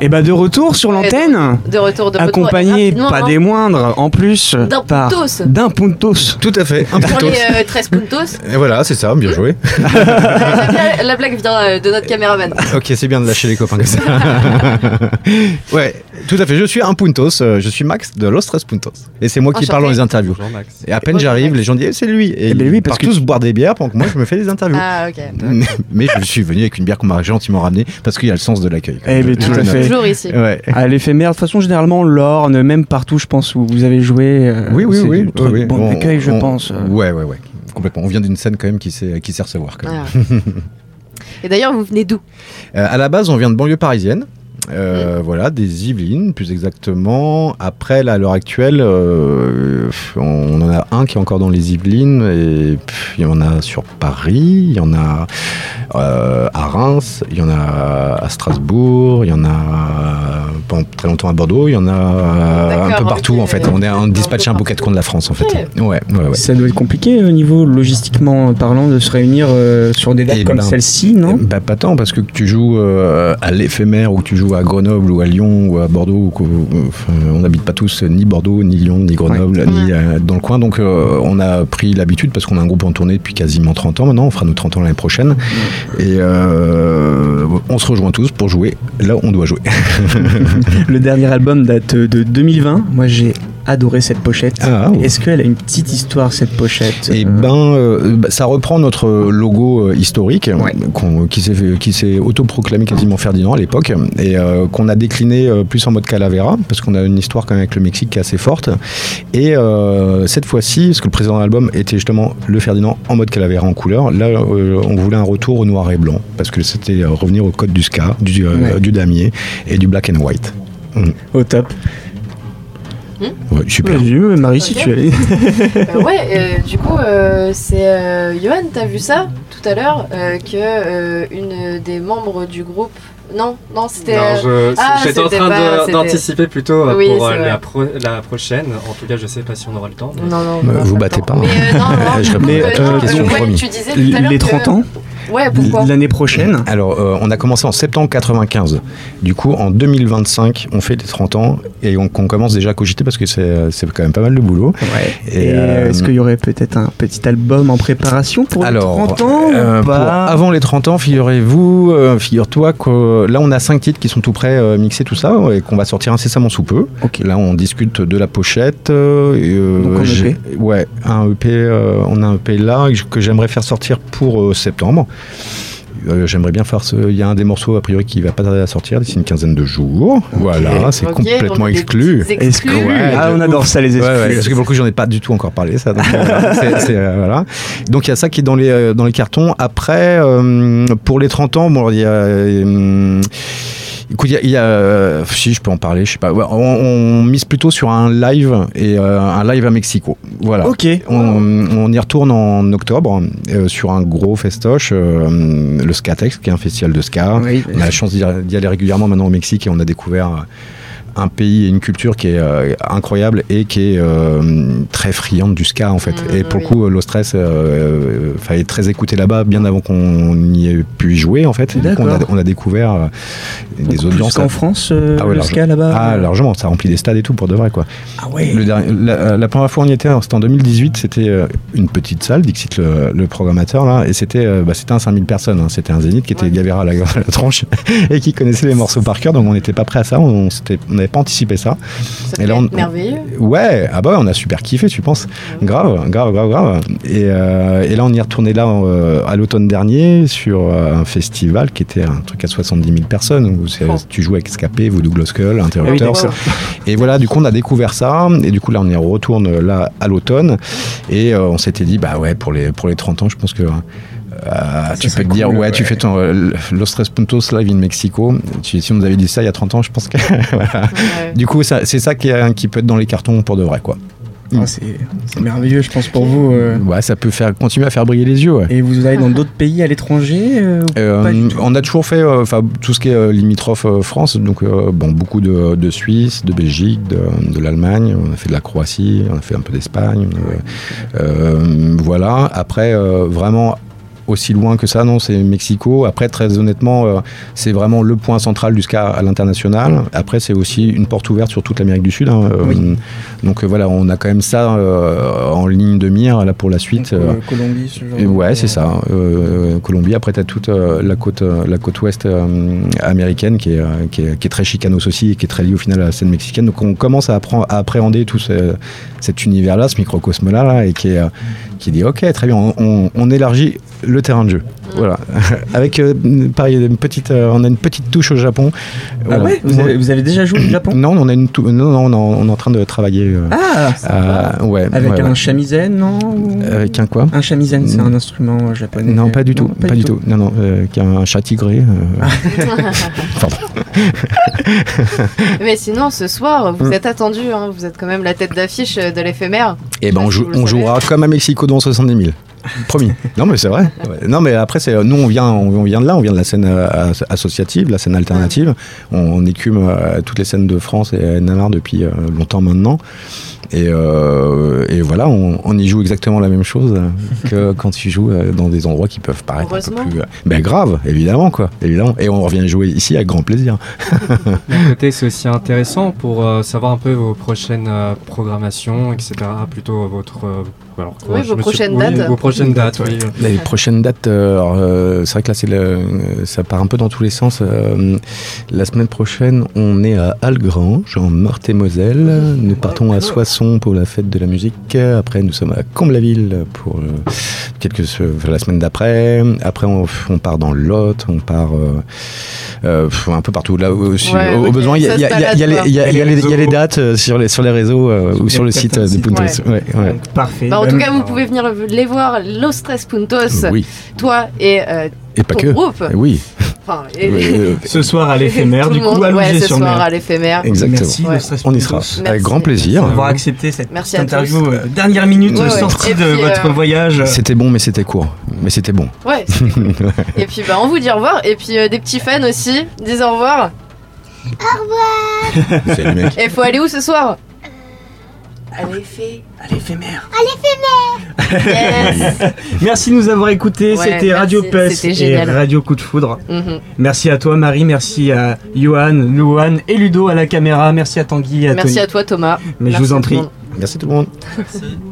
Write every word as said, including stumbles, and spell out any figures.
Et bah de retour sur l'antenne, de retour, de retour, accompagné pas des moindres, en plus d'un par puntos. d'un puntos. Tout à fait, un Sur puntos. les euh, treize puntos. Et voilà, c'est ça, bien joué. la, la blague vient euh, de notre caméraman. Ok, c'est bien de lâcher les copains comme ça. Ouais, tout à fait, je suis un puntos, euh, je suis Max de Los Tres Puntos. Et c'est moi qui Enchanté. parle dans les interviews. Bonjour Max. Et à peine Bonjour, j'arrive, Max. les gens disent eh, c'est lui. Et Eh ben ils oui, parce partent que tous boire des bières pendant que moi je me fais des interviews. Ah, ok. Mais je suis venu avec une bière qu'on m'a gentiment ramenée parce qu'il y a le sens de l'accueil. quand Eh même. ben, tout Je à note. fait. Toujours ici. Ouais. À l'éphémère, de toute façon, généralement, l'Orne, même partout, je pense, où vous avez joué. euh, Oui, oui, c'est oui. du truc oui, oui. bon On- accueil, je on- pense. euh. Ouais, ouais, ouais. Complètement. On vient d'une scène quand même qui sait, qui sait recevoir. Quand même. Voilà. Et d'ailleurs, vous venez d'où? Euh, à la base, on vient de banlieue parisienne. Euh, mmh. Voilà, des Yvelines, plus exactement. Après, là, à l'heure actuelle, euh, on en a un qui est encore dans les Yvelines, et pff, il y en a sur Paris, il y en a euh, à Reims, il y en a à Strasbourg, il y en a pendant très longtemps à Bordeaux, il y en a D'accord, un peu partout, ok. en fait. On est un dispatch un peu quatre coins de la France, en fait. Ok. Ouais, ouais, ouais. Ça doit être compliqué au niveau logistiquement parlant de se réunir euh, sur des dates Eh comme ben, celle-ci, non? Bah pas tant, parce que tu joues euh, à l'éphémère ou tu joues à Grenoble ou à Lyon ou à Bordeaux, ou que- enfin, on n'habite pas tous ni Bordeaux, ni Lyon, ni Grenoble, Ouais. ni euh, dans le coin, donc euh, on a pris l'habitude parce qu'on a un groupe en tournée depuis quasiment trente ans maintenant, on fera nos trente ans l'année prochaine, et euh, on se rejoint tous pour jouer là où on doit jouer. Le dernier album date de deux mille vingt. Moi, j'ai adoré cette pochette. Ah, ouais. Est-ce qu'elle a une petite histoire, cette pochette? Et Euh, ben, euh, bah, ça reprend notre logo euh, historique Ouais. qu'on- qui s'est fait- qui s'est autoproclamé quasiment Ferdinand à l'époque, et euh, qu'on a décliné euh, plus en mode Calavera parce qu'on a une histoire quand même avec le Mexique qui est assez forte. Et euh, cette fois-ci, parce que le précédent album était justement le Ferdinand en mode Calavera en couleur, là euh, on voulait un retour au noir et blanc parce que c'était euh, revenir au code du ska, du, euh, Ouais. du damier et du black and white. Mm. Au top. Ouais, super. Vas-y, Marie, si Ok. tu allais. Euh, ouais, euh, du coup, euh, c'est euh, Johan, t'as vu ça tout à l'heure euh, que euh, une des membres du groupe. Non, non, c'était. Non, euh, je- ah, j'étais en c'était train pas- de- c'était- d'anticiper plutôt euh, Oui, pour c'est euh, vrai. la, pro- la prochaine. En tout cas, je sais pas si on aura le temps. mais- Non, non, Bah, on a vous le battez temps. pas, hein. Mais euh, non, non, Je réponds mais, à euh, ta non, question, ouais, promis. tu disais tout à l'heure Les que- trente ans, Ouais, pourquoi? l'année prochaine. Alors, euh, on a commencé en septembre quatre-vingt-quinze. Du coup, en deux mille vingt-cinq, on fait les trente ans et on, on commence déjà à cogiter parce que c'est, c'est quand même pas mal de boulot. Ouais. Et, Et, euh, est-ce qu'il y aurait peut-être un petit album en préparation pour Alors, les trente ans euh, ou pour- pas? avant les trente ans, figurez-vous, euh, figure-toi que là, on a cinq titres qui sont tout prêts, euh, mixés, tout ça, et qu'on va sortir incessamment sous peu. Ok. Là, on discute de la pochette. euh, et, euh, Donc en j'ai- E P. Ouais, un E P, euh, on a un E P là que j'aimerais faire sortir pour euh, septembre. Euh, j'aimerais bien faire ce... Il y a un des morceaux a priori qui va pas tarder à sortir d'ici une quinzaine de jours. Voilà, c'est Ok, complètement donc des exclu. petits Exclu. exclus. Ouais, Ah, de on adore ouf. ça, les Ouais, exclus. ouais, parce que pour le coup, j'en ai pas du tout encore parlé, ça. Donc, euh, voilà, c'est- c'est, euh, voilà. Donc, il y a ça qui est dans les, euh, dans les cartons. Après, euh, pour les trente ans, bon, il y a. euh, Écoute, il y a, il y a, euh, si je peux en parler, je sais pas. Ouais, On, on mise plutôt sur un live et euh, un live à Mexico. Voilà. Ok. On, on y retourne en octobre euh, sur un gros festoche, euh, le Skatex, qui est un festival de ska. Oui, On a la chance d'y d'y aller régulièrement maintenant au Mexique et on a découvert euh, un pays et une culture qui est euh, incroyable et qui est euh, très friande du ska en fait. Mmh, et pour oui. le coup, Los Tres, euh, euh, fallait très écouter là-bas bien avant qu'on y ait pu y jouer en fait. Et du coup, on a, D'accord. on a découvert euh, des Beaucoup audiences. plus qu'en France, euh, Ah ouais, le large- ska là-bas. Ah, largement, ça remplit des stades et tout pour de vrai quoi. Ah ouais. Le dernier- la, la première fois où on y était, c'était en deux mille dix-huit, c'était euh, une petite salle, Dixit le, le programmateur là, et c'était euh, bah, c'était un cinq mille personnes, hein. C'était un zénith qui était Ouais. gavéra à la, à la tronche et qui connaissait les morceaux par cœur, donc on n'était pas prêt à ça, on s'était- on n'avait pas anticipé ça. Ça Et là, devait on- être merveilleux. Ouais, ah bah on a super kiffé, tu penses. Grave, grave, grave, grave. Et, euh, et là, on y est retourné là euh, à l'automne dernier sur euh, un festival qui était un truc à soixante-dix mille personnes où c'est- Oh. tu joues avec Escapé, Voodoo Glow Skull, Interrupters. d'accord. Et voilà, du coup, on a découvert ça. Et du coup, là, on y retourne là à l'automne. Et euh, on s'était dit, bah ouais, pour les, pour les trente ans, je pense que. Euh, tu peux serait te dire, cool, ouais, ouais. tu fais ton euh, Los Tres Puntos Live in Mexico. Tu- si on nous avait dit ça il y a trente ans, je pense que. voilà. Ouais. Du coup, ça- c'est ça qui, est- qui peut être dans les cartons pour de vrai, quoi. Ah, c'est c'est merveilleux, je pense, pour vous. euh. Ouais, ça peut faire, continuer à faire briller les yeux, ouais. Et vous allez dans d'autres pays à l'étranger euh, ou Euh, pas du tout? on a toujours fait euh, enfin tout ce qui est euh, limitrophe euh, France, donc euh, bon, beaucoup de, de Suisse, de Belgique, de, de l'Allemagne, on a fait de la Croatie, on a fait un peu d'Espagne, on a- euh, voilà. Après, euh, vraiment aussi loin que ça, non, c'est Mexico. Après, très honnêtement, euh, c'est vraiment le point central du ska à l'international. Après, c'est aussi une porte ouverte sur toute l'Amérique du Sud. Hein. Oui. Donc euh, voilà, on a quand même ça euh, en ligne de mire là pour la suite. Donc, euh, euh, Colombie, ce genre et de- ouais, c'est ça. Euh, Colombie. Après, t'as toute euh, la côte, euh, la côte ouest euh, américaine qui est, euh, qui est, qui est très chicanos aussi et qui est très liée au final à la scène mexicaine. Donc, on commence à, apprendre, à appréhender tout ce, cet univers-là, ce microcosme-là, là, et qui est, euh, qui dit, ok, très bien, on, on, on élargit le terrain de jeu. Voilà. Avec euh, pareil, une petite, euh, on a une petite touche au Japon. Ah Voilà. ouais vous avez, vous avez déjà joué au Japon? Non, on a une tou- non, non, non, on est en train de travailler. euh, Ah, à- ouais. avec ouais, un ouais. shamisen, non? Ou- Avec un quoi? Un shamisen, c'est Mm. un instrument japonais. Non, pas du tout, pas, du tout. Non, non, euh, qui a un chat tigré. euh, Pardon. Mais sinon, ce soir, vous êtes attendus, hein, vous êtes quand même la tête d'affiche de l'éphémère. Et ben, on, Si joue, vous le on savez. jouera comme à Mexico dans soixante-dix mille. Promis. Non, mais c'est vrai. Ouais. Non, mais après, c'est, nous, on vient, on, on vient de là, on vient de la scène euh, as- associative, la scène alternative. On, on écume euh, toutes les scènes de France et à Navarre depuis euh, longtemps maintenant. Et, euh, et voilà, on, on y joue exactement la même chose que quand tu joues euh, dans des endroits qui peuvent paraître un peu Heureusement. plus. euh, Ben grave, évidemment, quoi. Évidemment. Et on revient jouer ici avec grand plaisir. D'un côté, c'est aussi intéressant pour euh, savoir un peu vos prochaines euh, programmations, et cetera. Plutôt votre. euh, alors, Oui, je vos me suis- prochaines oui, dates. Vos prochaines dates, oui. Les prochaines dates, euh, alors, euh, c'est vrai que là, c'est le, ça part un peu dans tous les sens. Euh, la semaine prochaine, on est à Algrange, en Meurthe-et-Moselle. Nous partons à Soissons pour la fête de la musique. Après, nous sommes à Comble-la-Ville pour euh, quelques, euh, la semaine d'après. Après, on, on part dans le Lot, on part euh, euh, un peu partout. Là, aussi, Ouais, au, au ok, besoin, il y a, ça il y a- se il y a- il y a les- il y a- il y a les- il y a les réseaux. dates euh, sur les, sur les réseaux euh, ou sur le site euh, de Puntos. Ouais, ouais. Donc, parfait. Bah, en Bah, tout cas, vous pouvez venir les voir, Los Tres Puntos, Oui, toi et euh, et pas ton que. groupe. Oui. Enfin, et, Euh, ce soir à l'éphémère, tout du le coup, monde, à ouais, ce Louget-sur-Mer. soir à l'éphémère. Exactement. Merci, Ouais. le stress On y sera. Puntos, Avec Merci. grand plaisir. d'avoir accepté cette Merci petite à interview tous. euh, dernière minute Ouais, ouais. sortie Et de puis, votre euh, voyage. C'était bon, mais c'était court. Mais c'était bon. Ouais. Et puis, bah, on vous dit au revoir. Et puis, euh, des petits fans aussi, disent au revoir. Salut mec. Et faut aller où ce soir À l'effet. À l'éphémère. Yes. Merci de nous avoir écoutés. Ouais, C'était merci, Radio Pest c'était et génial. Radio Coup de Foudre. Mhm. Merci à toi, Marie. Merci à Johan, Louane et Ludo à la caméra. Merci à Tanguy et à Merci Tony. à toi, Thomas. Mais je Merci vous en à tout le prie. monde. Merci tout le monde. Merci.